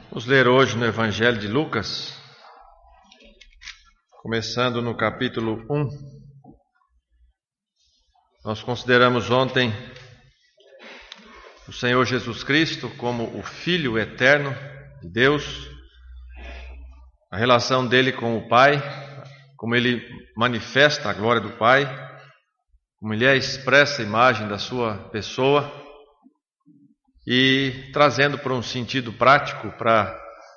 Vamos ler hoje no Evangelho de Lucas, começando no capítulo 1. Nós consideramos ontem o Senhor Jesus Cristo como o Filho eterno de Deus, a relação dele com o Pai, como ele manifesta a glória do Pai, como ele é a expressa imagem da sua pessoa, e trazendo para um sentido prático, para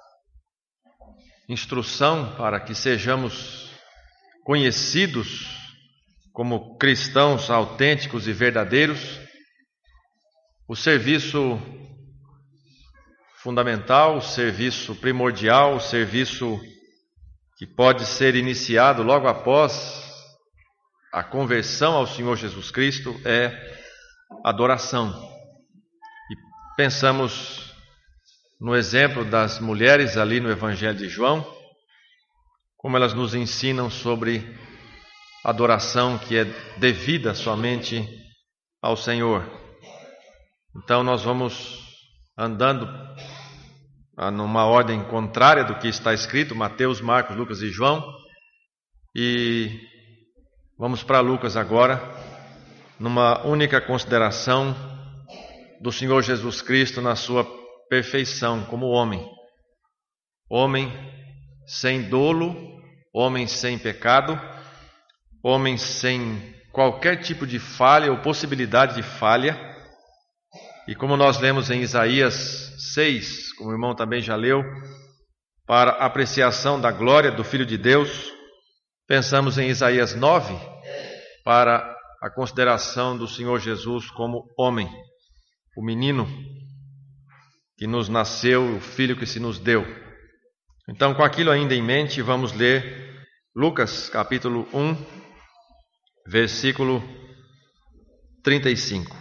instrução, para que sejamos conhecidos como cristãos autênticos e verdadeiros, o serviço fundamental, o serviço primordial, o serviço que pode ser iniciado logo após a conversão ao Senhor Jesus Cristo é adoração. Pensamos no exemplo das mulheres ali no Evangelho de João, como elas nos ensinam sobre adoração que é devida somente ao Senhor. Então nós vamos andando numa ordem contrária do que está escrito, Mateus, Marcos, Lucas e João, e vamos para Lucas agora, numa única consideração do Senhor Jesus Cristo na sua perfeição como homem. Homem sem dolo, homem sem pecado, homem sem qualquer tipo de falha ou possibilidade de falha. E como nós lemos em Isaías 6, como o irmão também já leu, para apreciação da glória do Filho de Deus, pensamos em Isaías 9, para a consideração do Senhor Jesus como homem. O menino que nos nasceu, o filho que se nos deu. Então, com aquilo ainda em mente, vamos ler Lucas, capítulo 1, versículo 35.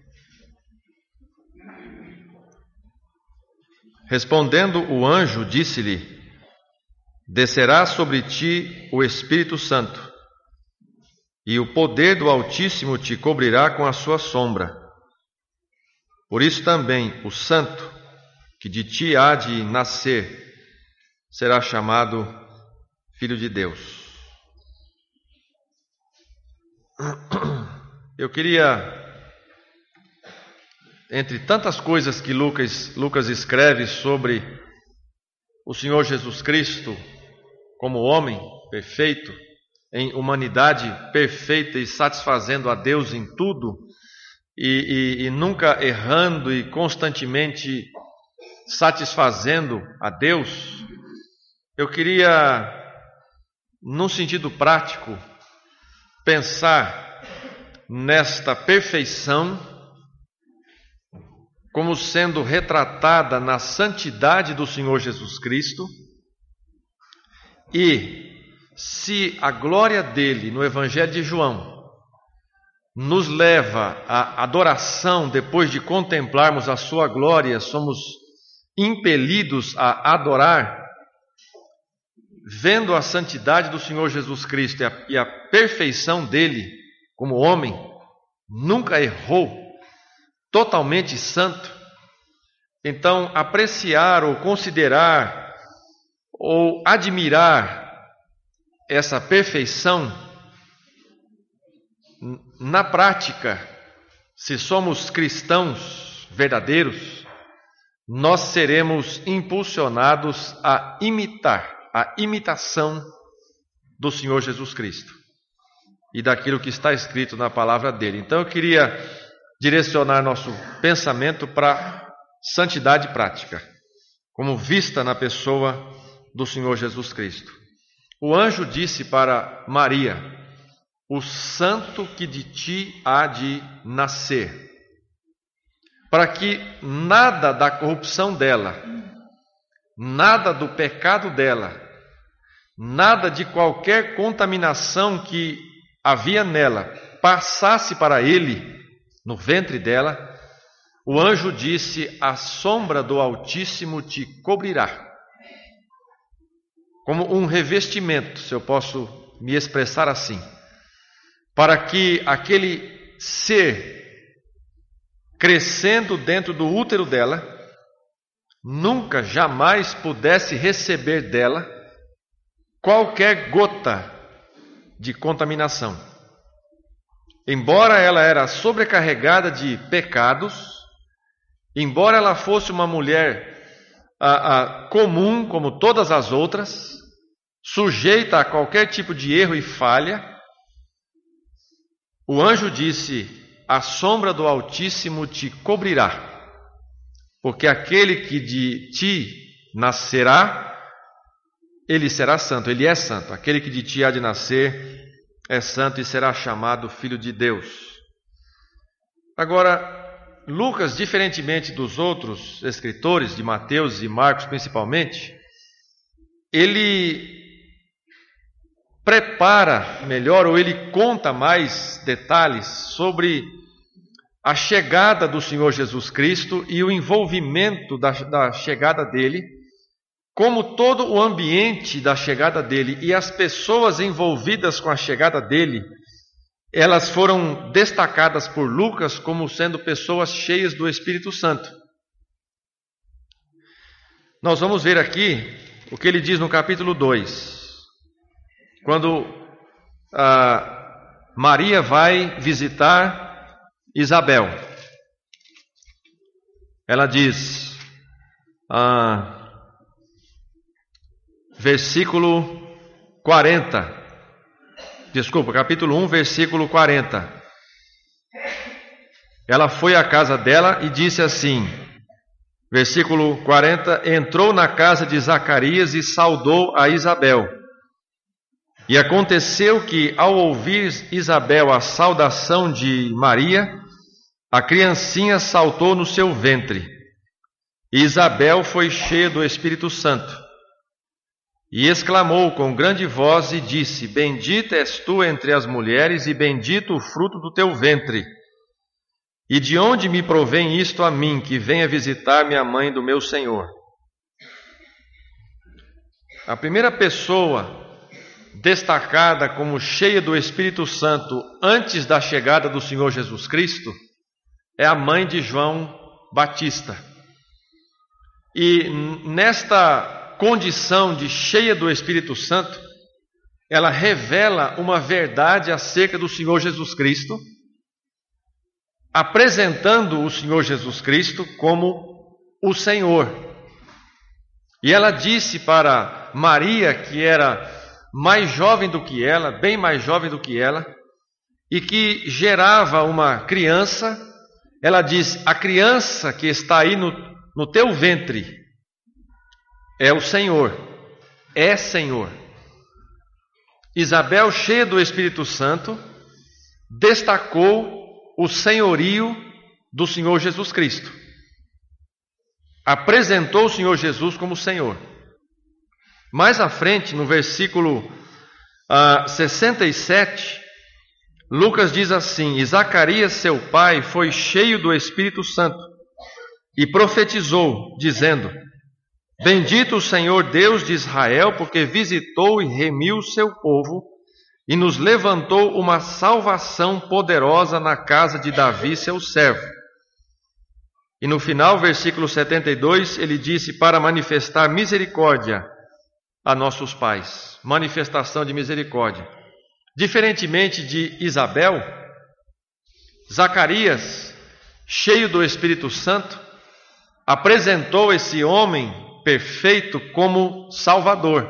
Respondendo o anjo, disse-lhe: Descerá sobre ti o Espírito Santo, e o poder do Altíssimo te cobrirá com a sua sombra. Por isso também o santo que de ti há de nascer será chamado Filho de Deus. Eu queria, entre tantas coisas que Lucas escreve sobre o Senhor Jesus Cristo como homem perfeito, em humanidade perfeita e satisfazendo a Deus em tudo, e nunca errando e constantemente satisfazendo a Deus, eu queria, num sentido prático, pensar nesta perfeição como sendo retratada na santidade do Senhor Jesus Cristo, e se a glória dele no Evangelho de João nos leva à adoração, depois de contemplarmos a sua glória, somos impelidos a adorar, vendo a santidade do Senhor Jesus Cristo e a perfeição dele como homem, nunca errou, totalmente santo. Então, apreciar ou considerar ou admirar essa perfeição, na prática, se somos cristãos verdadeiros, nós seremos impulsionados a imitar a imitação do Senhor Jesus Cristo e daquilo que está escrito na palavra dele. Então eu queria direcionar nosso pensamento para santidade prática, como vista na pessoa do Senhor Jesus Cristo. O anjo disse para Maria: o santo que de ti há de nascer, para que nada da corrupção dela, nada do pecado dela, nada de qualquer contaminação que havia nela passasse para ele, no ventre dela, o anjo disse: a sombra do Altíssimo te cobrirá. Como um revestimento, se eu posso me expressar assim, para que aquele ser crescendo dentro do útero dela nunca, jamais pudesse receber dela qualquer gota de contaminação. Embora ela era sobrecarregada de pecados, embora ela fosse uma mulher comum, como todas as outras, sujeita a qualquer tipo de erro e falha, o anjo disse: a sombra do Altíssimo te cobrirá, porque aquele que de ti nascerá, ele será santo, ele é santo. Aquele que de ti há de nascer é santo e será chamado Filho de Deus. Agora, Lucas, diferentemente dos outros escritores, de Mateus e Marcos principalmente, ele prepara melhor, ou ele conta mais detalhes sobre a chegada do Senhor Jesus Cristo e o envolvimento da chegada dele, como todo o ambiente da chegada dele e as pessoas envolvidas com a chegada dele, elas foram destacadas por Lucas como sendo pessoas cheias do Espírito Santo. Nós vamos ver aqui o que ele diz no capítulo 2, quando Maria vai visitar Isabel. Ela diz, versículo 40, capítulo 1, versículo 40. Ela foi à casa dela e disse assim, versículo 40, entrou na casa de Zacarias e saudou a Isabel. E aconteceu que, ao ouvir Isabel a saudação de Maria, a criancinha saltou no seu ventre. E Isabel foi cheia do Espírito Santo. E exclamou com grande voz e disse, bendita és tu entre as mulheres e bendito o fruto do teu ventre. E de onde me provém isto a mim, que venha visitar-me a mãe do meu Senhor? A primeira pessoa destacada como cheia do Espírito Santo antes da chegada do Senhor Jesus Cristo é a mãe de João Batista. E nesta condição de cheia do Espírito Santo, ela revela uma verdade acerca do Senhor Jesus Cristo, apresentando o Senhor Jesus Cristo como o Senhor. E ela disse para Maria, que era mais jovem do que ela, bem mais jovem do que ela, e que gerava uma criança, ela diz, a criança que está aí no teu ventre é o Senhor, é Senhor. Isabel, cheia do Espírito Santo, destacou o senhorio do Senhor Jesus Cristo. Apresentou o Senhor Jesus como Senhor. Mais à frente, no versículo 67, Lucas diz assim, e Zacarias, seu pai, foi cheio do Espírito Santo e profetizou, dizendo, bendito o Senhor Deus de Israel, porque visitou e remiu o seu povo e nos levantou uma salvação poderosa na casa de Davi, seu servo. E no final, versículo 72, ele disse, para manifestar misericórdia a nossos pais, manifestação de misericórdia. Diferentemente de Isabel, Zacarias, cheio do Espírito Santo, apresentou esse homem perfeito como Salvador.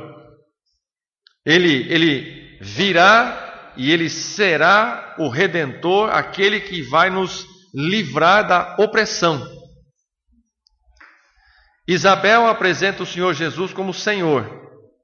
Ele virá e ele será o Redentor, aquele que vai nos livrar da opressão. Isabel apresenta o Senhor Jesus como Senhor.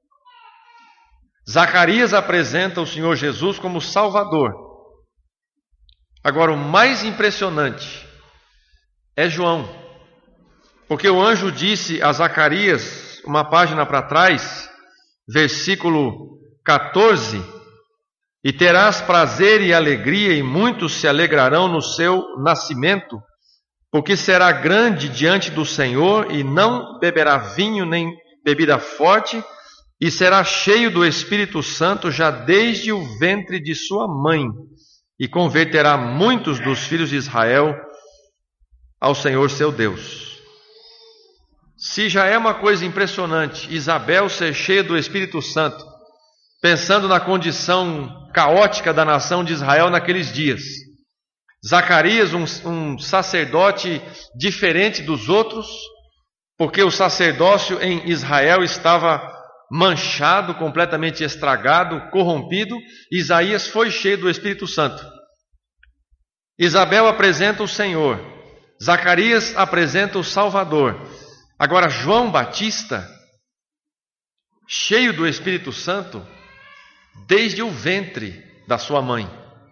Zacarias apresenta o Senhor Jesus como Salvador. Agora, o mais impressionante é João, porque o anjo disse a Zacarias, uma página para trás, versículo 14, e terás prazer e alegria, e muitos se alegrarão no seu nascimento, porque será grande diante do Senhor, e não beberá vinho nem bebida forte, e será cheio do Espírito Santo já desde o ventre de sua mãe, e converterá muitos dos filhos de Israel ao Senhor seu Deus. Se já é uma coisa impressionante Isabel ser cheia do Espírito Santo, pensando na condição caótica da nação de Israel naqueles dias, Zacarias, um sacerdote diferente dos outros, porque o sacerdócio em Israel estava manchado, completamente estragado, corrompido. Isaías foi cheio do Espírito Santo. Isabel apresenta o Senhor, Zacarias apresenta o Salvador. Agora João Batista, cheio do Espírito Santo, desde o ventre da sua mãe.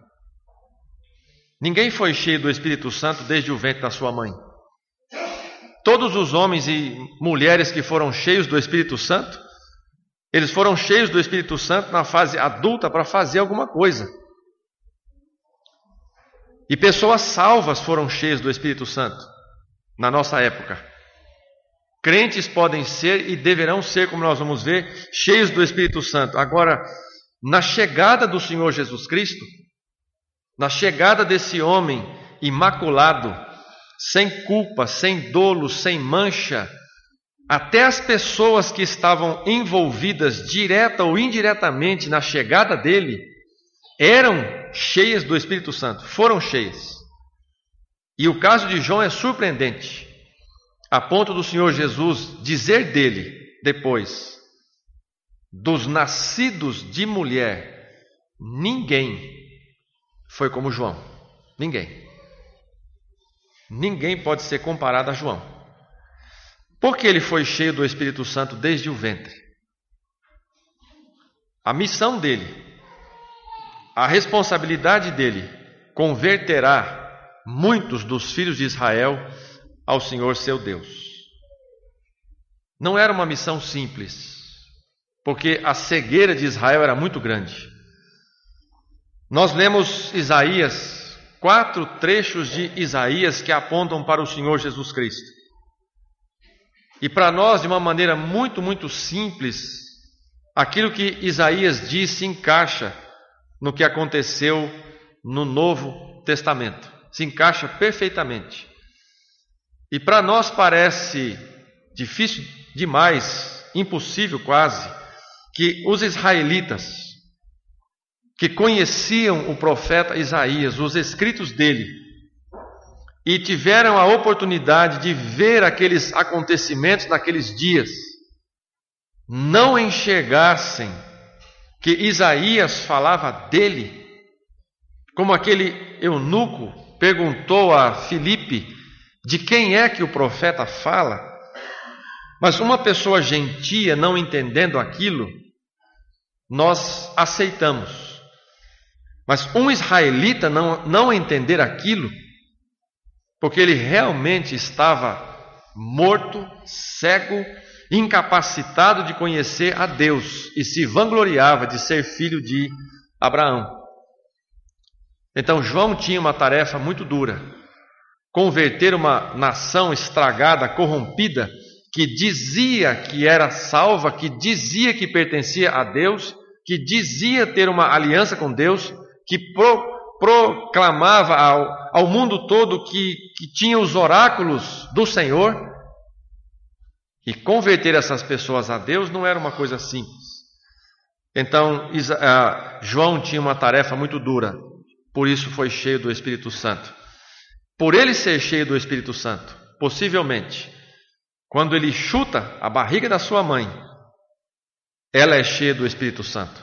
Ninguém foi cheio do Espírito Santo desde o ventre da sua mãe. Todos os homens e mulheres que foram cheios do Espírito Santo, eles foram cheios do Espírito Santo na fase adulta para fazer alguma coisa. E pessoas salvas foram cheias do Espírito Santo na nossa época. Crentes podem ser e deverão ser, como nós vamos ver, cheios do Espírito Santo. Agora, na chegada do Senhor Jesus Cristo, na chegada desse homem imaculado, sem culpa, sem dolo, sem mancha, até as pessoas que estavam envolvidas direta ou indiretamente na chegada dele, eram cheias do Espírito Santo, foram cheias. E o caso de João é surpreendente, a ponto do Senhor Jesus dizer dele, depois, dos nascidos de mulher, ninguém foi como João. Ninguém. Ninguém pode ser comparado a João. Porque ele foi cheio do Espírito Santo desde o ventre. A missão dele, a responsabilidade dele, converterá muitos dos filhos de Israel ao Senhor seu Deus. Não era uma missão simples, porque a cegueira de Israel era muito grande. Nós lemos Isaías, 4 trechos de Isaías que apontam para o Senhor Jesus Cristo. E para nós, de uma maneira muito, muito simples, aquilo que Isaías diz se encaixa no que aconteceu no Novo Testamento. Se encaixa perfeitamente. E para nós parece difícil demais, impossível quase, que os israelitas, que conheciam o profeta Isaías, os escritos dele, e tiveram a oportunidade de ver aqueles acontecimentos naqueles dias, não enxergassem que Isaías falava dele, como aquele eunuco perguntou a Filipe de quem é que o profeta fala, mas uma pessoa gentia não entendendo aquilo, nós aceitamos. Mas um israelita não entender aquilo, porque ele realmente estava morto, cego, incapacitado de conhecer a Deus e se vangloriava de ser filho de Abraão. Então João tinha uma tarefa muito dura: converter uma nação estragada, corrompida, que dizia que era salva, que dizia que pertencia a Deus, que dizia ter uma aliança com Deus, que proclamava ao mundo todo que tinha os oráculos do Senhor. E converter essas pessoas a Deus não era uma coisa simples. Então João tinha uma tarefa muito dura, por isso foi cheio do Espírito Santo. Por ele ser cheio do Espírito Santo, possivelmente, quando ele chuta a barriga da sua mãe, ela é cheia do Espírito Santo.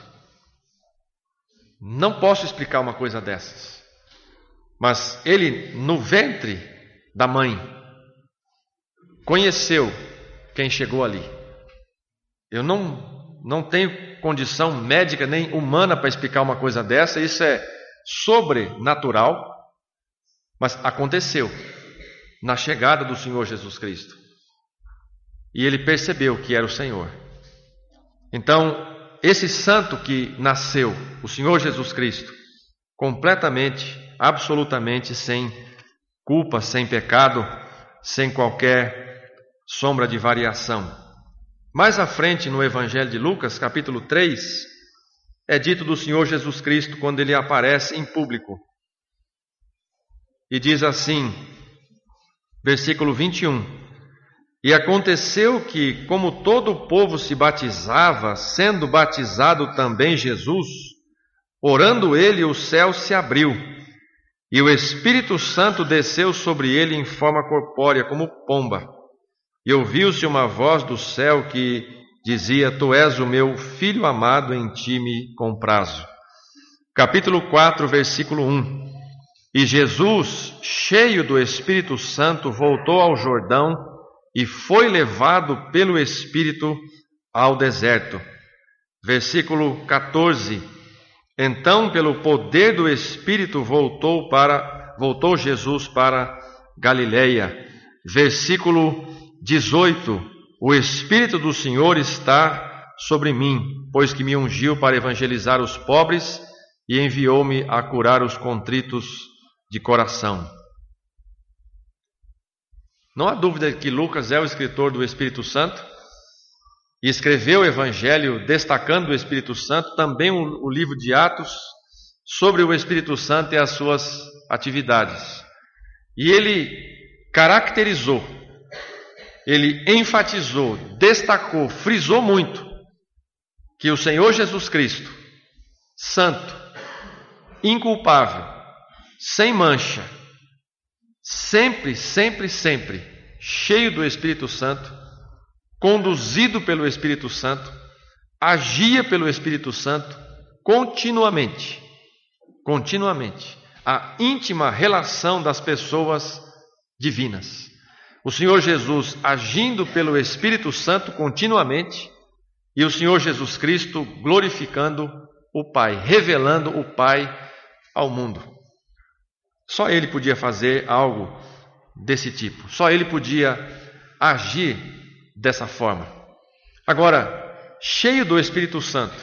Não posso explicar uma coisa dessas. Mas ele, no ventre da mãe, conheceu quem chegou ali. Eu não tenho condição médica nem humana para explicar uma coisa dessa. Isso é sobrenatural. Mas aconteceu na chegada do Senhor Jesus Cristo. E ele percebeu que era o Senhor. Então, esse santo que nasceu, o Senhor Jesus Cristo, completamente, absolutamente sem culpa, sem pecado, sem qualquer sombra de variação. Mais à frente, no Evangelho de Lucas, capítulo 3, é dito do Senhor Jesus Cristo quando ele aparece em público. E diz assim, versículo 21: E aconteceu que, como todo o povo se batizava, sendo batizado também Jesus, orando ele, o céu se abriu, e o Espírito Santo desceu sobre ele em forma corpórea, como pomba. E ouviu-se uma voz do céu que dizia: Tu és o meu Filho amado, em ti me comprazo. Capítulo 4, versículo 1. E Jesus, cheio do Espírito Santo, voltou ao Jordão e foi levado pelo Espírito ao deserto. Versículo 14. Então, pelo poder do Espírito, voltou Jesus para Galileia. Versículo 18. O Espírito do Senhor está sobre mim, pois que me ungiu para evangelizar os pobres e enviou-me a curar os contritos de coração. Não há dúvida que Lucas é o escritor do Espírito Santo e escreveu o Evangelho destacando o Espírito Santo, também o livro de Atos sobre o Espírito Santo e as suas atividades. E ele caracterizou, ele enfatizou, destacou, frisou muito que o Senhor Jesus Cristo, santo, inculpável, sem mancha, sempre, cheio do Espírito Santo, conduzido pelo Espírito Santo, agia pelo Espírito Santo continuamente, a íntima relação das pessoas divinas. O Senhor Jesus agindo pelo Espírito Santo continuamente e o Senhor Jesus Cristo glorificando o Pai, revelando o Pai ao mundo. Só Ele podia fazer algo desse tipo. Só Ele podia agir dessa forma. Agora, cheio do Espírito Santo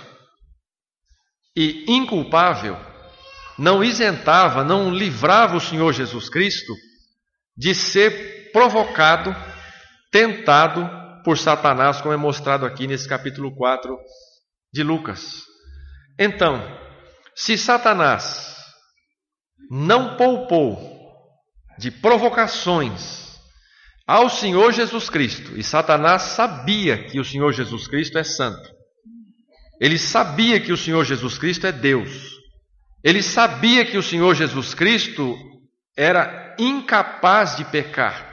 e inculpável, não isentava, não livrava o Senhor Jesus Cristo de ser provocado, tentado por Satanás, como é mostrado aqui nesse capítulo 4 de Lucas. Então, se Satanás não poupou de provocações ao Senhor Jesus Cristo, e Satanás sabia que o Senhor Jesus Cristo é santo, ele sabia que o Senhor Jesus Cristo é Deus, ele sabia que o Senhor Jesus Cristo era incapaz de pecar,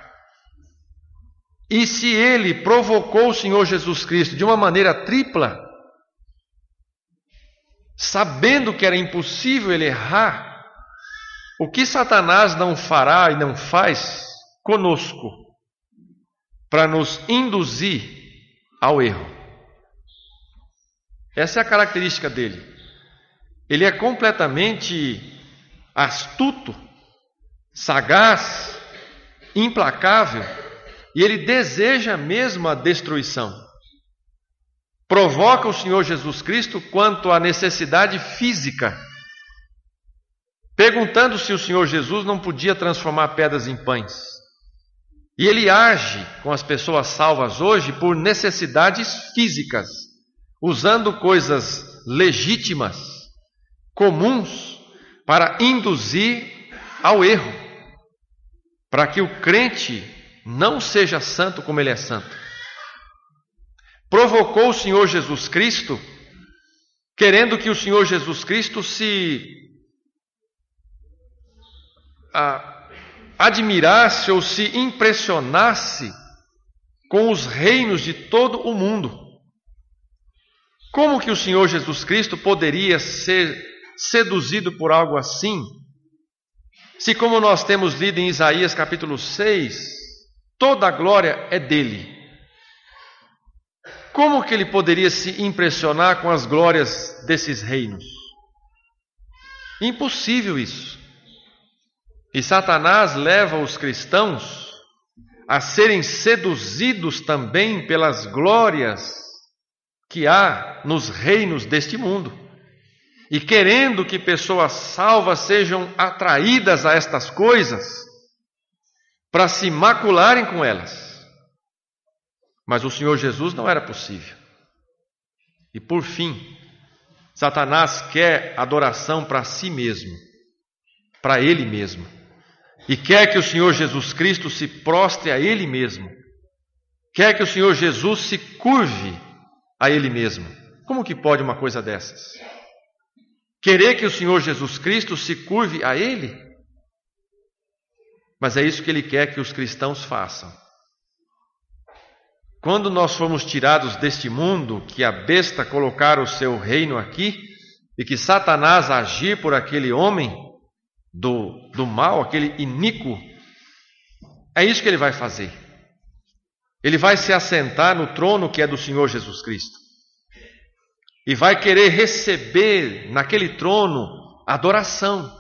e se ele provocou o Senhor Jesus Cristo de uma maneira tripla, sabendo que era impossível ele errar, o que Satanás não fará e não faz conosco para nos induzir ao erro? Essa é a característica dele. Ele é completamente astuto, sagaz, implacável, e ele deseja mesmo a destruição. Provoca o Senhor Jesus Cristo quanto à necessidade física, perguntando se o Senhor Jesus não podia transformar pedras em pães. E ele age com as pessoas salvas hoje por necessidades físicas, usando coisas legítimas, comuns, para induzir ao erro, para que o crente não seja santo como ele é santo. Provocou o Senhor Jesus Cristo, querendo que o Senhor Jesus Cristo se admirasse ou se impressionasse com os reinos de todo o mundo. Como que o Senhor Jesus Cristo poderia ser seduzido por algo assim, se, como nós temos lido em Isaías capítulo 6, toda a glória é dele? Como que ele poderia se impressionar com as glórias desses reinos? Impossível isso. E Satanás leva os cristãos a serem seduzidos também pelas glórias que há nos reinos deste mundo. E querendo que pessoas salvas sejam atraídas a estas coisas, para se macularem com elas. Mas o Senhor Jesus não era possível. E por fim, Satanás quer adoração para si mesmo, para ele mesmo. E quer que o Senhor Jesus Cristo se prostre a ele mesmo. quer que o Senhor Jesus se curve a Ele mesmo. Como que pode uma coisa dessas? Querer que o Senhor Jesus Cristo se curve a Ele? Mas é isso que Ele quer que os cristãos façam. Quando nós formos tirados deste mundo, que a besta colocar o seu reino aqui, e que Satanás agir por aquele homem do mal, aquele iníquo, é isso que ele vai fazer. Ele vai se assentar no trono que é do Senhor Jesus Cristo. E vai querer receber naquele trono adoração.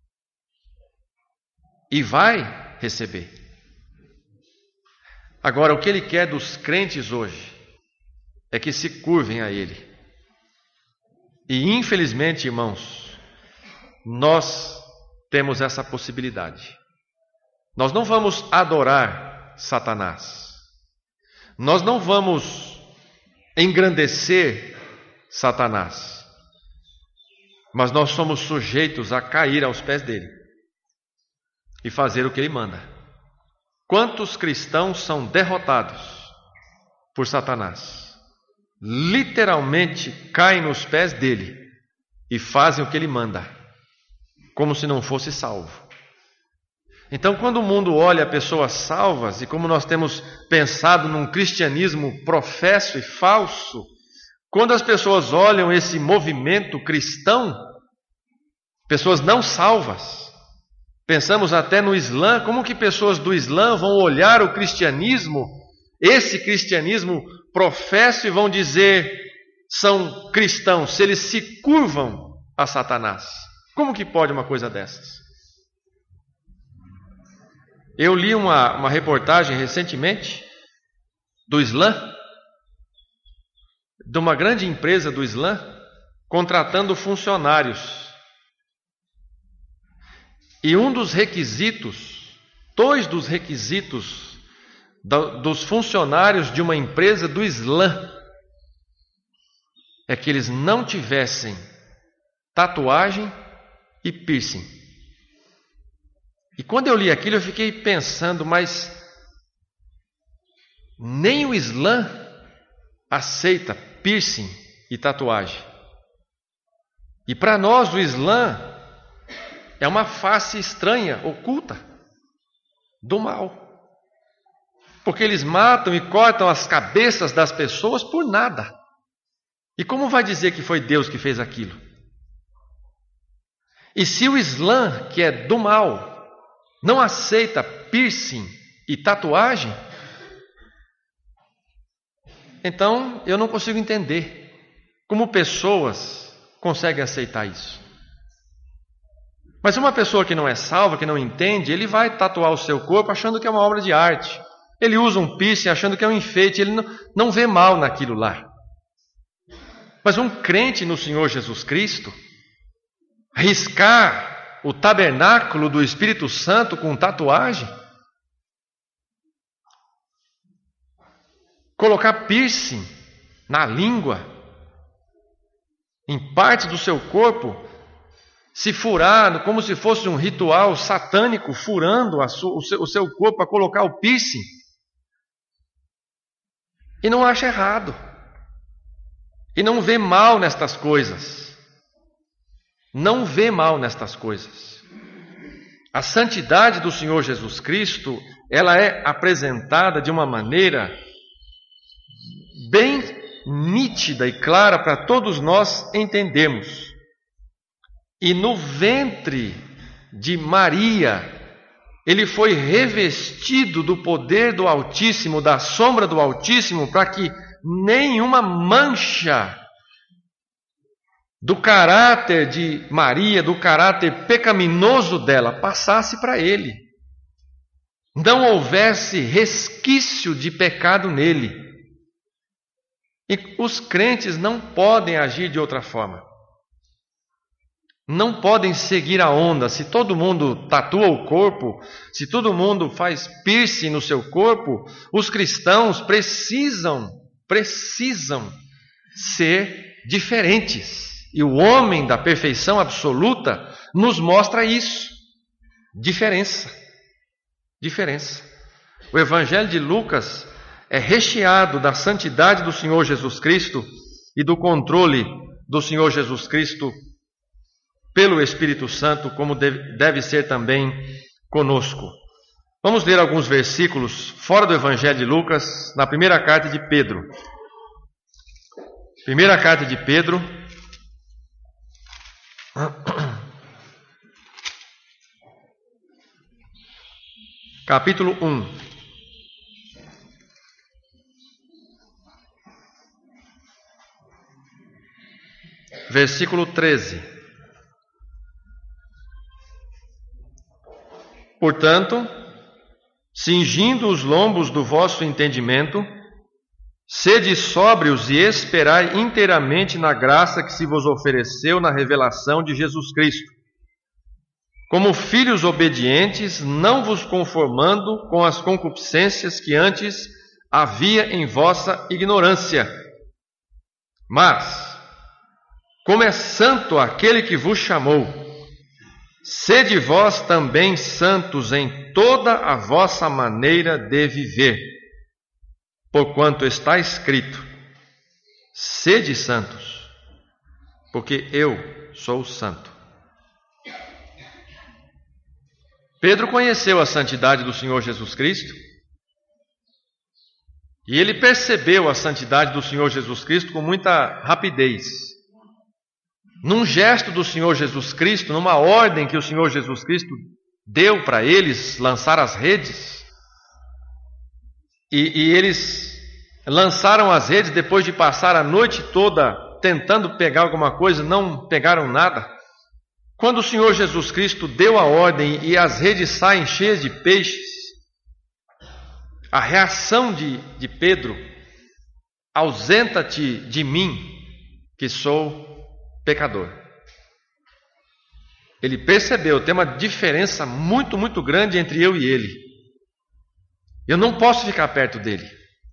E vai receber. Agora, o que ele quer dos crentes hoje é que se curvem a ele. E infelizmente, irmãos, nós temos essa possibilidade. Nós não vamos adorar Satanás. Nós não vamos engrandecer Satanás. Mas nós somos sujeitos a cair aos pés dele e fazer o que ele manda. Quantos cristãos são derrotados por Satanás? Literalmente caem nos pés dele e fazem o que ele manda, como se não fosse salvo. Então, quando o mundo olha pessoas salvas, e como nós temos pensado num cristianismo professo e falso, quando as pessoas olham esse movimento cristão, pessoas não salvas, pensamos até no Islã, como que pessoas do Islã vão olhar o cristianismo, esse cristianismo professo, e vão dizer, são cristãos, se eles se curvam a Satanás? Como que pode uma coisa dessas? Eu li uma reportagem recentemente do Islã, de uma grande empresa do Islã, contratando funcionários. E um dos requisitos, dois dos requisitos dos funcionários de uma empresa do Islã, é que eles não tivessem tatuagem e piercing. E quando eu li aquilo, eu fiquei pensando, mas nem o Islã aceita piercing e tatuagem. E para nós o Islã é uma face estranha, oculta, do mal. Porque eles matam e cortam as cabeças das pessoas por nada. E como vai dizer que foi Deus que fez aquilo? E se o Islã, que é do mal, não aceita piercing e tatuagem, então eu não consigo entender como pessoas conseguem aceitar isso. Mas uma pessoa que não é salva, que não entende, ele vai tatuar o seu corpo achando que é uma obra de arte. Ele usa um piercing achando que é um enfeite, ele não vê mal naquilo lá. Mas um crente no Senhor Jesus Cristo, riscar o tabernáculo do Espírito Santo com tatuagem, colocar piercing na língua, em parte do seu corpo, se furar como se fosse um ritual satânico, furando o seu corpo para colocar o piercing, e não acha errado, e não vê mal nestas coisas. Não vê mal nestas coisas. A santidade do Senhor Jesus Cristo, ela é apresentada de uma maneira bem nítida e clara para todos nós entendermos. E no ventre de Maria, ele foi revestido do poder do Altíssimo, da sombra do Altíssimo, para que nenhuma mancha do caráter de Maria, do caráter pecaminoso dela, passasse para ele. Não houvesse resquício de pecado nele. E os crentes não podem agir de outra forma. Não podem seguir a onda. Se todo mundo tatua o corpo, se todo mundo faz piercing no seu corpo, os cristãos precisam ser diferentes. E o homem da perfeição absoluta nos mostra isso. Diferença. O Evangelho de Lucas é recheado da santidade do Senhor Jesus Cristo e do controle do Senhor Jesus Cristo pelo Espírito Santo, como deve ser também conosco. Vamos ler alguns versículos fora do Evangelho de Lucas, na primeira carta de Pedro. Primeira carta de Pedro, capítulo 1. Versículo 13. Portanto, cingindo os lombos do vosso entendimento, sede sóbrios e esperai inteiramente na graça que se vos ofereceu na revelação de Jesus Cristo. Como filhos obedientes, não vos conformando com as concupiscências que antes havia em vossa ignorância. Mas, como é santo aquele que vos chamou, sede vós também santos em toda a vossa maneira de viver. Porquanto está escrito: sede santos, porque eu sou santo. Pedro conheceu a santidade do Senhor Jesus Cristo e ele percebeu a santidade do Senhor Jesus Cristo com muita rapidez. Num gesto do Senhor Jesus Cristo, numa ordem que o Senhor Jesus Cristo deu para eles lançar as redes, e eles lançaram as redes depois de passar a noite toda tentando pegar alguma coisa, não pegaram nada. Quando o Senhor Jesus Cristo deu a ordem e as redes saem cheias de peixes, a reação de Pedro: ausenta-te de mim, que sou pecador. Ele percebeu, tem uma diferença muito, muito grande entre eu e ele. Eu não posso ficar perto dele.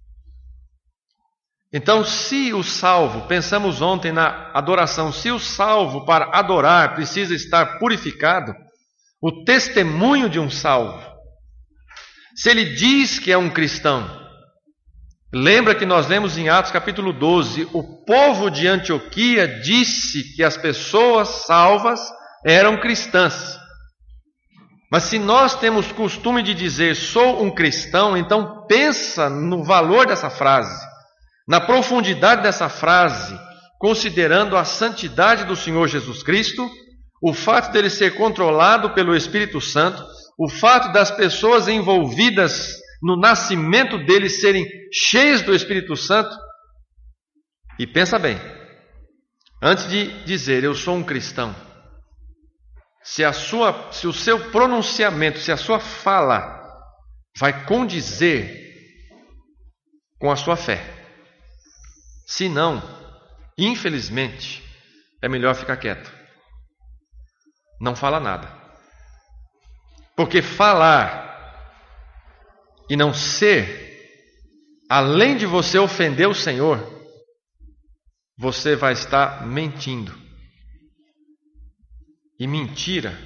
Então, se o salvo, pensamos ontem na adoração, se o salvo para adorar precisa estar purificado, o testemunho de um salvo, se ele diz que é um cristão, lembra que nós lemos em Atos capítulo 12, o povo de Antioquia disse que as pessoas salvas eram cristãs. Mas se nós temos costume de dizer sou um cristão, então pensa no valor dessa frase, na profundidade dessa frase, considerando a santidade do Senhor Jesus Cristo, o fato dele ser controlado pelo Espírito Santo, o fato das pessoas envolvidas no nascimento dele serem cheios do Espírito Santo. E pensa bem, antes de dizer eu sou um cristão, se o seu pronunciamento, se a sua fala vai condizer com a sua fé. Se não, infelizmente, é melhor ficar quieto. Não fala nada. Porque falar e não ser, além de você ofender o Senhor, você vai estar mentindo. E mentira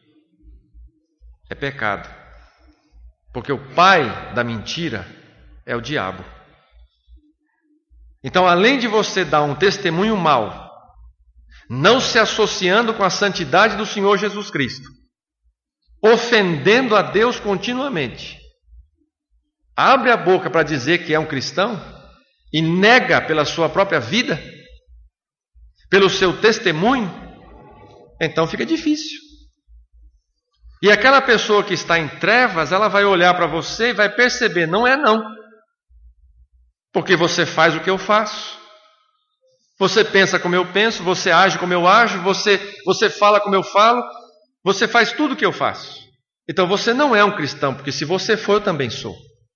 é pecado. Porque o pai da mentira é o diabo. Então, além de você dar um testemunho mau, não se associando com a santidade do Senhor Jesus Cristo, ofendendo a Deus continuamente, abre a boca para dizer que é um cristão e nega pela sua própria vida, pelo seu testemunho, então fica difícil. E aquela pessoa que está em trevas, ela vai olhar para você e vai perceber, não é não. Porque você faz o que eu faço, você pensa como eu penso, você age como eu ajo, você fala como eu falo, você faz tudo o que eu faço. Então você não é um cristão, porque se você for, eu também sou.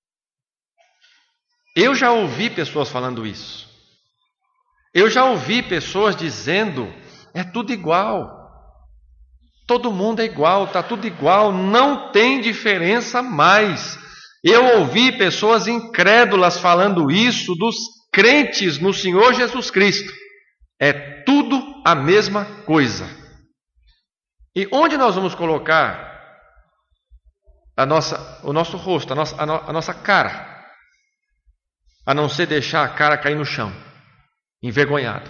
Eu já ouvi pessoas falando isso. Eu já ouvi pessoas dizendo, é tudo igual. Todo mundo é igual, está tudo igual, não tem diferença mais. Eu ouvi pessoas incrédulas falando isso dos crentes no Senhor Jesus Cristo. É tudo a mesma coisa. E onde nós vamos colocar o nosso rosto, a nossa cara? a não ser deixar a cara cair no chão, envergonhado.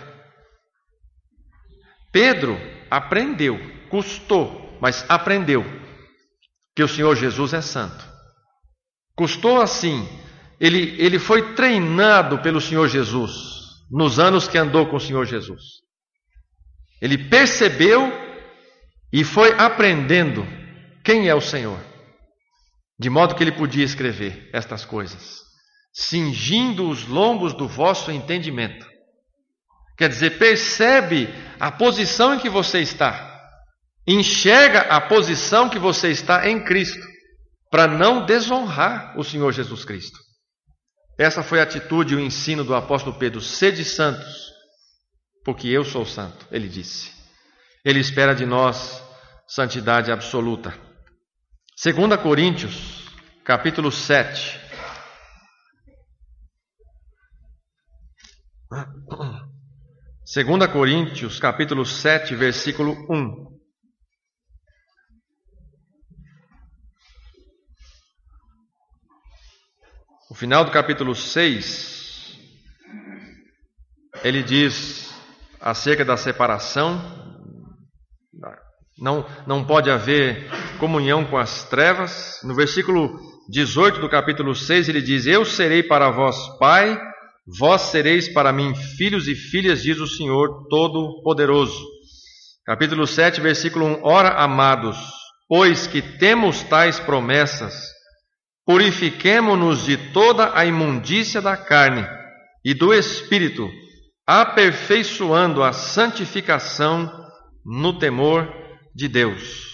Pedro aprendeu, custou, mas aprendeu que o Senhor Jesus é santo. Custou assim, ele foi treinado pelo Senhor Jesus nos anos que andou com o Senhor Jesus. Ele percebeu e foi aprendendo quem é o Senhor, de modo que ele podia escrever estas coisas, cingindo os lombos do vosso entendimento. Quer dizer, percebe a posição em que você está, enxerga a posição que você está em Cristo, para não desonrar o Senhor Jesus Cristo. Essa foi a atitude e o ensino do apóstolo Pedro: sede santos, porque eu sou santo, ele disse. Ele espera de nós santidade absoluta. 2 Coríntios, capítulo 7. Segunda Coríntios, capítulo 7, versículo 1. No final do capítulo 6, ele diz acerca da separação: não pode haver comunhão com as trevas. No versículo 18 do capítulo 6, ele diz: eu serei para vós pai, vós sereis para mim filhos e filhas, diz o Senhor Todo-Poderoso. Capítulo 7, versículo 1. Ora, amados, pois que temos tais promessas, purifiquemo-nos de toda a imundícia da carne e do espírito, aperfeiçoando a santificação no temor de Deus.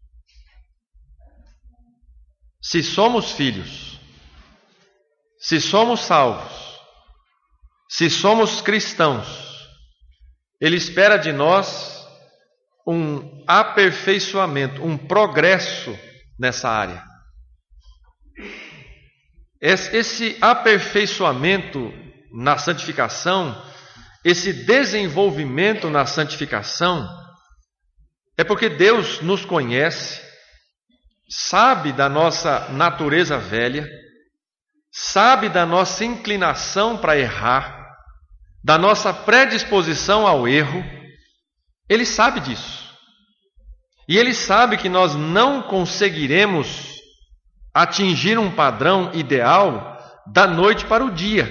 Se somos filhos, se somos salvos, se somos cristãos, Ele espera de nós um aperfeiçoamento, um progresso nessa área. Esse aperfeiçoamento na santificação, esse desenvolvimento na santificação, é porque Deus nos conhece, sabe da nossa natureza velha, sabe da nossa inclinação para errar, da nossa predisposição ao erro. Ele sabe disso. E Ele sabe que nós não conseguiremos atingir um padrão ideal da noite para o dia.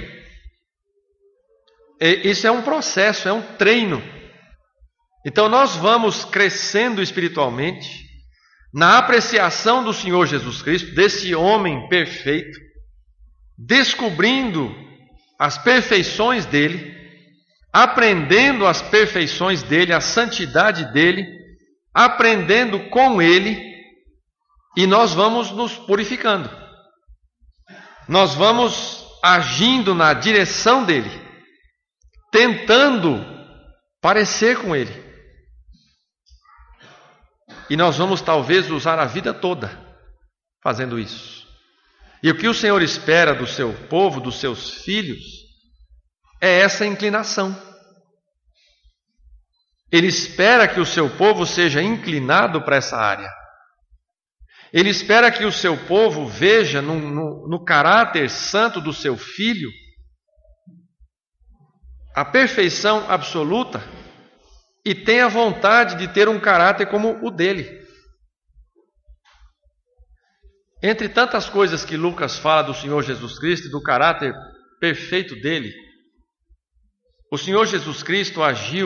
Isso é um processo, é um treino. Então nós vamos crescendo espiritualmente na apreciação do Senhor Jesus Cristo, desse homem perfeito, descobrindo as perfeições dele, aprendendo as perfeições dele, a santidade dele, aprendendo com ele, e nós vamos nos purificando. Nós vamos agindo na direção dele, tentando parecer com ele. E nós vamos talvez usar a vida toda fazendo isso. E o que o Senhor espera do seu povo, dos seus filhos, é essa inclinação. Ele espera que o seu povo seja inclinado para essa área. Ele espera que o seu povo veja no caráter santo do seu filho a perfeição absoluta e tenha vontade de ter um caráter como o dele. Entre tantas coisas que Lucas fala do Senhor Jesus Cristo e do caráter perfeito dele, o Senhor Jesus Cristo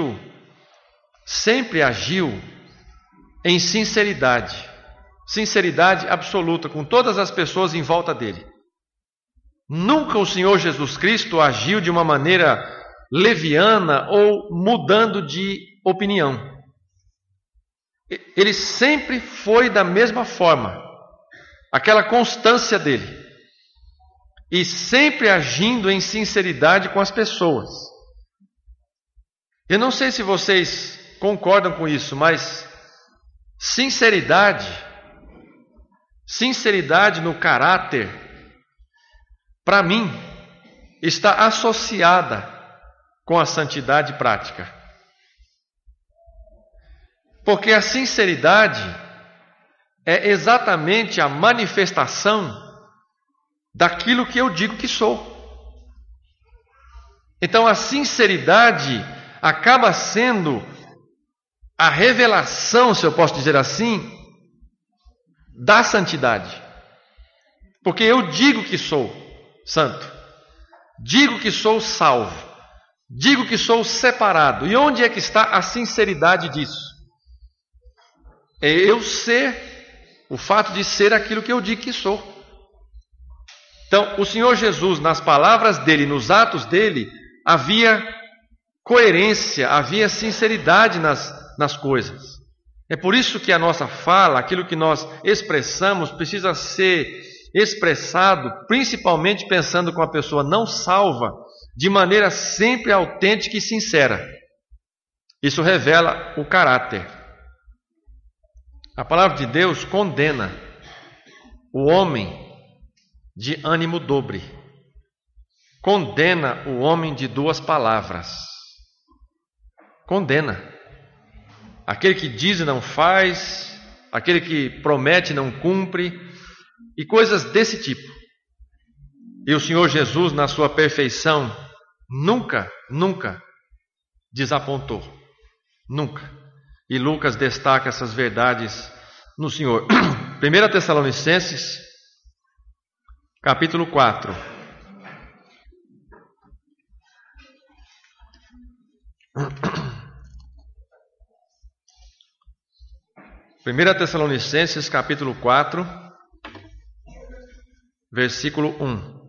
sempre agiu em sinceridade absoluta com todas as pessoas em volta dele. Nunca o Senhor Jesus Cristo agiu de uma maneira leviana ou mudando de opinião. Ele sempre foi da mesma forma, aquela constância dele, e sempre agindo em sinceridade com as pessoas. Eu não sei se vocês concordam com isso, mas sinceridade no caráter, para mim, está associada com a santidade prática. Porque a sinceridade é exatamente a manifestação daquilo que eu digo que sou. Então a sinceridade acaba sendo a revelação, se eu posso dizer assim, da santidade. Porque eu digo que sou santo, digo que sou salvo, digo que sou separado. E onde é que está a sinceridade disso? É eu ser, o fato de ser aquilo que eu digo que sou. Então, o Senhor Jesus, nas palavras dele, nos atos dele, havia coerência, havia sinceridade nas coisas. É por isso que a nossa fala, aquilo que nós expressamos, precisa ser expressado, principalmente pensando com a pessoa não salva, de maneira sempre autêntica e sincera. Isso revela o caráter. A palavra de Deus condena o homem de ânimo dobre. Condena o homem de duas palavras. Condena. Aquele que diz e não faz, aquele que promete e não cumpre, e coisas desse tipo. E o Senhor Jesus, na sua perfeição, nunca desapontou. Nunca. E Lucas destaca essas verdades no Senhor. 1 Tessalonicenses, capítulo 4. Primeira Tessalonicenses, capítulo 4, versículo 1.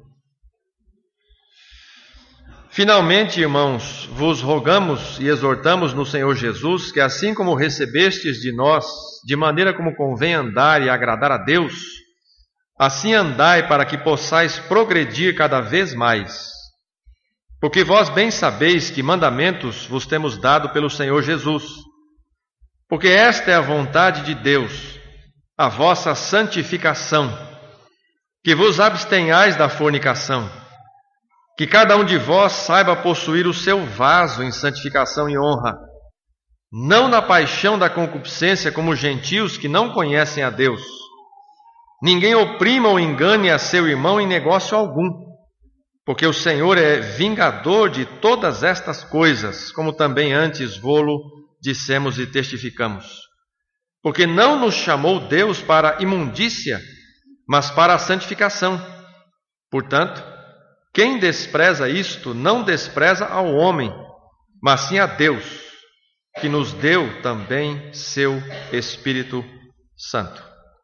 Finalmente, irmãos, vos rogamos e exortamos no Senhor Jesus que, assim como recebestes de nós, de maneira como convém andar e agradar a Deus, assim andai para que possais progredir cada vez mais. Porque vós bem sabeis que mandamentos vos temos dado pelo Senhor Jesus. Porque esta é a vontade de Deus, a vossa santificação, que vos abstenhais da fornicação, que cada um de vós saiba possuir o seu vaso em santificação e honra, não na paixão da concupiscência como os gentios que não conhecem a Deus. Ninguém oprima ou engane a seu irmão em negócio algum, porque o Senhor é vingador de todas estas coisas, como também antes vô-lo dissemos e testificamos. Porque não nos chamou Deus para a imundícia, mas para a santificação. Portanto, quem despreza isto, não despreza ao homem, mas sim a Deus, que nos deu também seu Espírito Santo.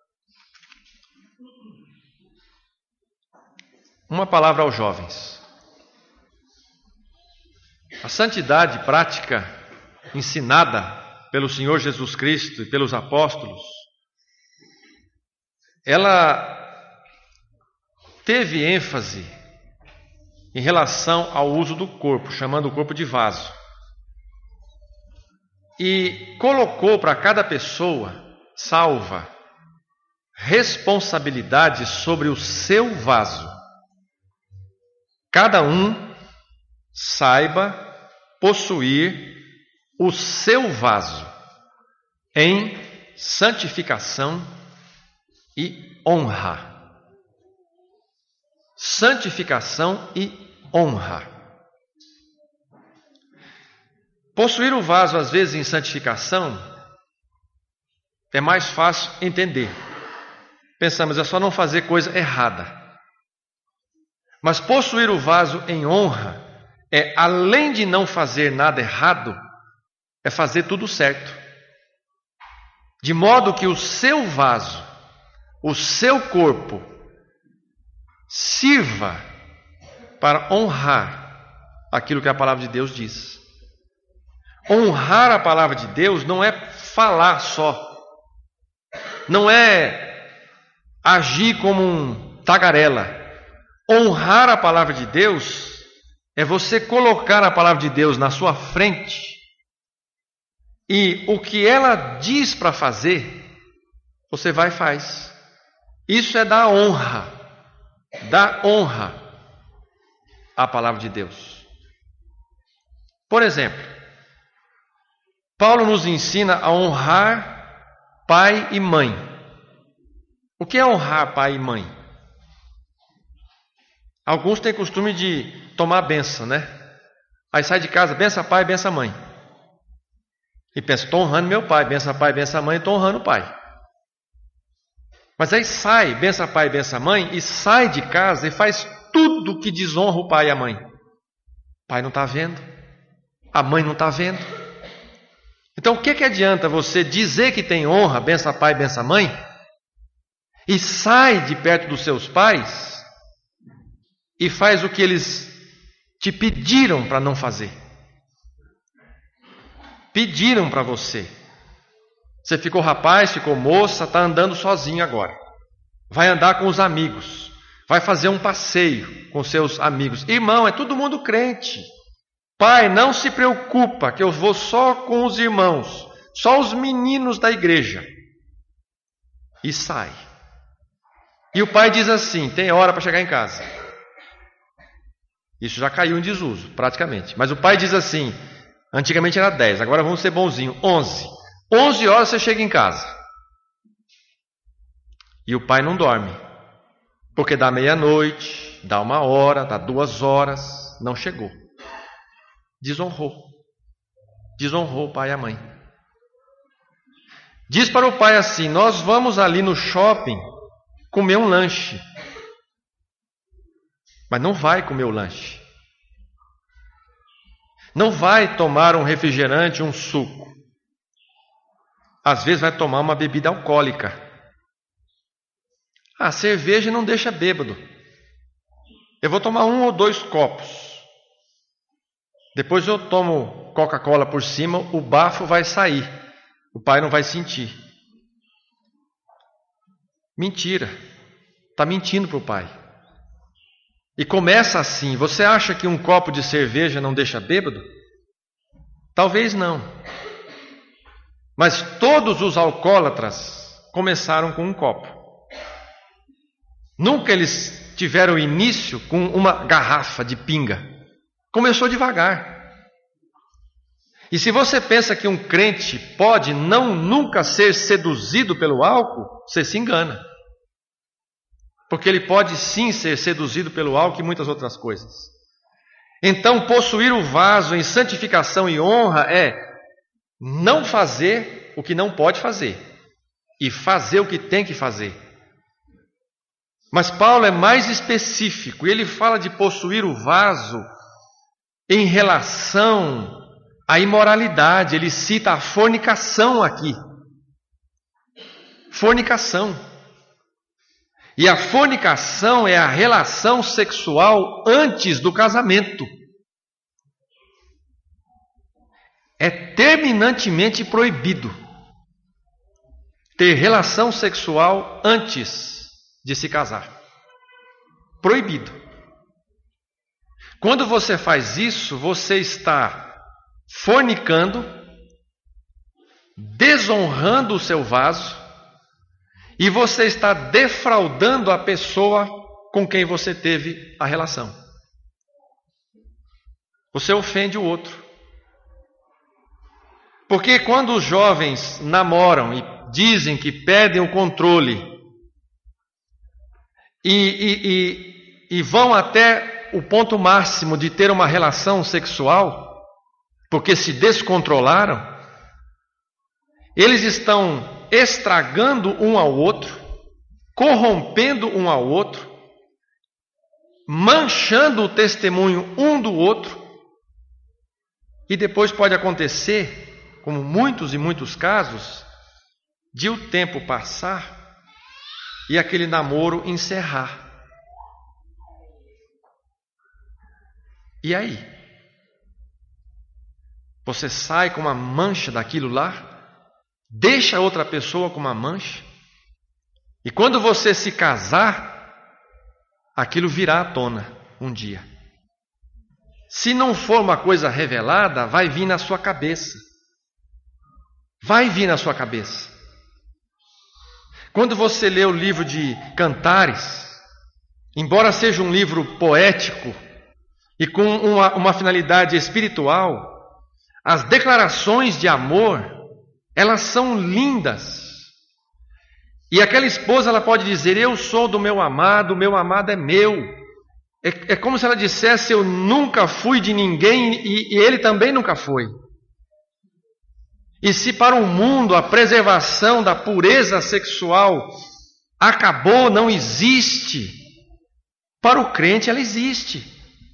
Uma palavra aos jovens. A santidade prática, ensinada pelo Senhor Jesus Cristo e pelos apóstolos, ela teve ênfase em relação ao uso do corpo, chamando o corpo de vaso. E colocou para cada pessoa salva responsabilidade sobre o seu vaso. Cada um saiba possuir o seu vaso em santificação e honra. Santificação e honra. Possuir o vaso, às vezes, em santificação, é mais fácil entender. Pensamos, é só não fazer coisa errada. Mas possuir o vaso em honra é, além de não fazer nada errado, é fazer tudo certo. De modo que o seu vaso, o seu corpo, sirva para honrar aquilo que a palavra de Deus diz. Honrar a palavra de Deus não é falar só, não é agir como um tagarela. Honrar a palavra de Deus é você colocar a palavra de Deus na sua frente e o que ela diz para fazer, você vai e faz. Isso é dar honra à palavra de Deus. Por exemplo, Paulo nos ensina a honrar pai e mãe. O que é honrar pai e mãe? Alguns têm costume de tomar a benção, né? Aí sai de casa, bença pai, bença mãe. E pensa, estou honrando meu pai, bença pai, bença mãe, estou honrando o pai. Mas aí sai, bença pai, bença mãe, e sai de casa e faz tudo que desonra o pai e a mãe. O pai não está vendo, a mãe não está vendo. Então o que adianta você dizer que tem honra, bença pai, bença mãe, e sai de perto dos seus pais e faz o que eles te pediram para não fazer? Pediram para você. Você ficou rapaz, ficou moça, está andando sozinho agora. Vai andar com os amigos. Vai fazer um passeio com seus amigos. Irmão, é todo mundo crente. Pai, não se preocupa que eu vou só com os irmãos, só os meninos da igreja. E sai. E o pai diz assim, tem hora para chegar em casa. Isso já caiu em desuso, praticamente. Mas o pai diz assim, antigamente era 10, agora vamos ser bonzinho, 11. 11 horas você chega em casa. E o pai não dorme. Porque dá meia-noite, dá 1 hora, dá 2 horas, não chegou. Desonrou. Desonrou o pai e a mãe. Diz para o pai assim, nós vamos ali no shopping comer um lanche. Mas não vai comer o lanche. Não vai tomar um refrigerante, um suco. Às vezes vai tomar uma bebida alcoólica. A cerveja não deixa bêbado. Eu vou tomar 1 ou 2 copos. Depois eu tomo Coca-Cola por cima, o bafo vai sair. O pai não vai sentir. Mentira. Está mentindo para o pai. E começa assim, você acha que um copo de cerveja não deixa bêbado? Talvez não. Mas todos os alcoólatras começaram com um copo. Nunca eles tiveram início com uma garrafa de pinga. Começou devagar. E se você pensa que um crente pode nunca ser seduzido pelo álcool, você se engana. Porque ele pode sim ser seduzido pelo álcool e muitas outras coisas. Então, possuir o vaso em santificação e honra é não fazer o que não pode fazer e fazer o que tem que fazer. Mas Paulo é mais específico, ele fala de possuir o vaso em relação à imoralidade, ele cita a fornicação aqui. Fornicação. E a fornicação é a relação sexual antes do casamento. É terminantemente proibido ter relação sexual antes de se casar. Proibido. Quando você faz isso, você está fornicando, desonrando o seu vaso, e você está defraudando a pessoa com quem você teve a relação. Você ofende o outro. Porque quando os jovens namoram e dizem que perdem o controle e vão até o ponto máximo de ter uma relação sexual, porque se descontrolaram, eles estão estragando um ao outro, corrompendo um ao outro, manchando o testemunho um do outro, e depois pode acontecer, como muitos e muitos casos, de o tempo passar e aquele namoro encerrar. E aí? Você sai com uma mancha daquilo lá? Deixa outra pessoa com uma mancha? E quando você se casar, aquilo virá à tona um dia. Se não for uma coisa revelada, vai vir na sua cabeça. Vai vir na sua cabeça. Quando você lê o livro de Cantares, embora seja um livro poético e com uma finalidade espiritual, as declarações de amor, elas são lindas. E aquela esposa, ela pode dizer, eu sou do meu amado é meu. É como se ela dissesse: eu nunca fui de ninguém e ele também nunca foi. E se para o mundo a preservação da pureza sexual acabou, não existe, para o crente ela existe.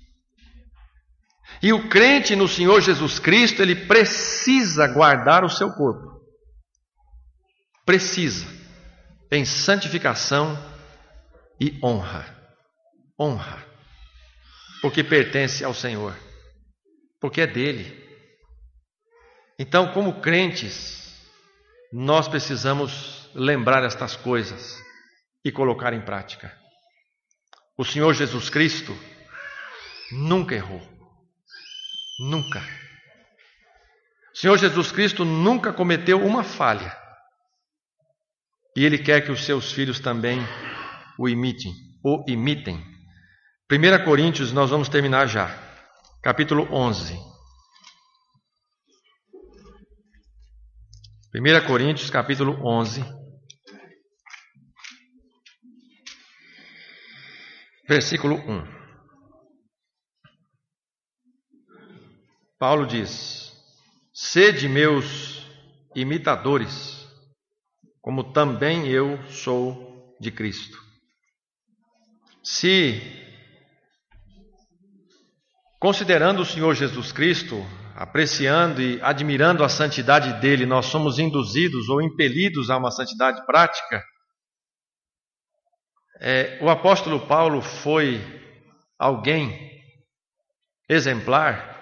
E o crente no Senhor Jesus Cristo, ele precisa guardar o seu corpo. Precisa. Em santificação e honra. Honra. Porque pertence ao Senhor. Porque é dele. Então, como crentes, nós precisamos lembrar estas coisas e colocar em prática. O Senhor Jesus Cristo nunca errou. Nunca. O Senhor Jesus Cristo nunca cometeu uma falha. E Ele quer que os seus filhos também o imitem. 1 Coríntios, nós vamos terminar já. Capítulo 11. 1 Coríntios, capítulo 11. Versículo 1. Paulo diz: sede meus imitadores, como também eu sou de Cristo. Se, considerando o Senhor Jesus Cristo, apreciando e admirando a santidade dele, nós somos induzidos ou impelidos a uma santidade prática, o apóstolo Paulo foi alguém exemplar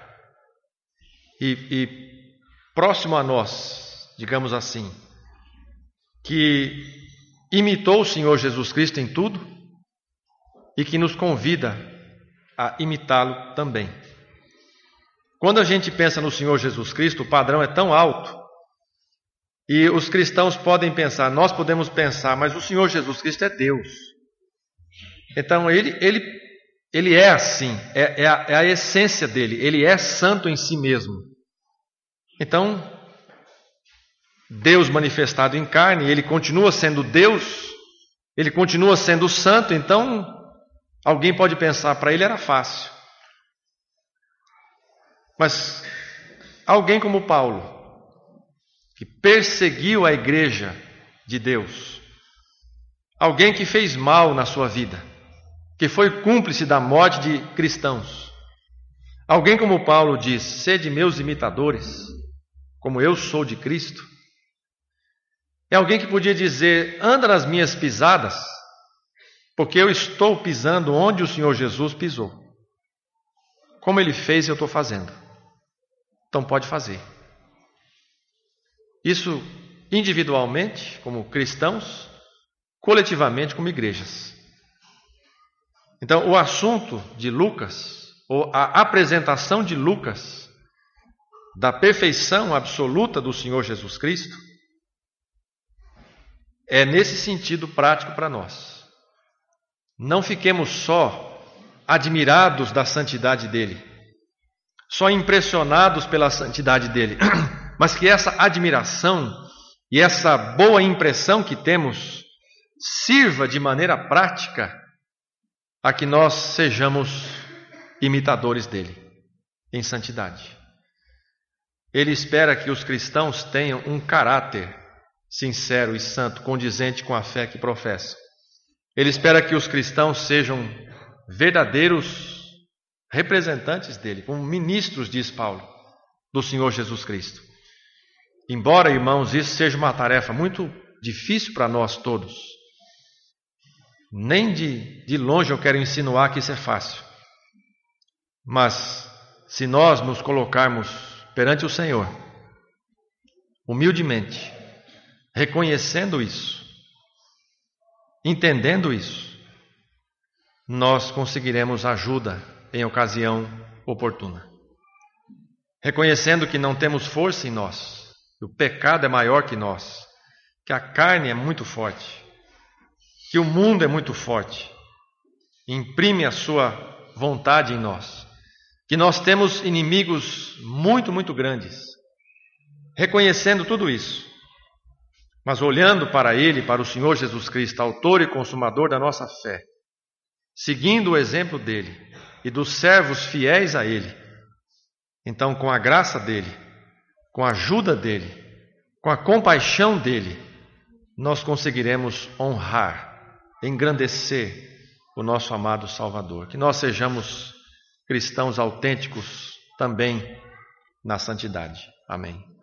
e próximo a nós, digamos assim, que imitou o Senhor Jesus Cristo em tudo e que nos convida a imitá-lo também. Quando a gente pensa no Senhor Jesus Cristo, o padrão é tão alto e os cristãos podem pensar, nós podemos pensar, mas o Senhor Jesus Cristo é Deus. Então ele é assim, é a essência dele, ele é santo em si mesmo. Então, Deus manifestado em carne, ele continua sendo Deus, ele continua sendo santo, então alguém pode pensar, para ele era fácil. Mas alguém como Paulo, que perseguiu a igreja de Deus, alguém que fez mal na sua vida, que foi cúmplice da morte de cristãos, alguém como Paulo diz: sede meus imitadores, como eu sou de Cristo. É alguém que podia dizer: anda nas minhas pisadas, porque eu estou pisando onde o Senhor Jesus pisou. Como ele fez, eu estou fazendo. Então pode fazer. Isso individualmente, como cristãos, coletivamente, como igrejas. Então, o assunto de Lucas, ou a apresentação de Lucas, da perfeição absoluta do Senhor Jesus Cristo, é nesse sentido prático para nós. Não fiquemos só admirados da santidade dele, só impressionados pela santidade dele, mas que essa admiração e essa boa impressão que temos sirva de maneira prática a que nós sejamos imitadores dele em santidade. Ele espera que os cristãos tenham um caráter sincero e santo, condizente com a fé que professam. Ele espera que os cristãos sejam verdadeiros representantes dele, como ministros, diz Paulo, do Senhor Jesus Cristo. Embora, irmãos, isso seja uma tarefa muito difícil para nós todos, nem de longe eu quero insinuar que isso é fácil. Mas, se nós nos colocarmos perante o Senhor, humildemente, reconhecendo isso, entendendo isso, nós conseguiremos ajuda em ocasião oportuna. Reconhecendo que não temos força em nós, que o pecado é maior que nós, que a carne é muito forte, que o mundo é muito forte, imprime a sua vontade em nós, que nós temos inimigos muito, muito grandes. Reconhecendo tudo isso, mas olhando para Ele, para o Senhor Jesus Cristo, autor e consumador da nossa fé, seguindo o exemplo dele e dos servos fiéis a ele, então, com a graça dele, com a ajuda dele, com a compaixão dele, nós conseguiremos honrar, engrandecer o nosso amado Salvador. Que nós sejamos cristãos autênticos também na santidade. Amém.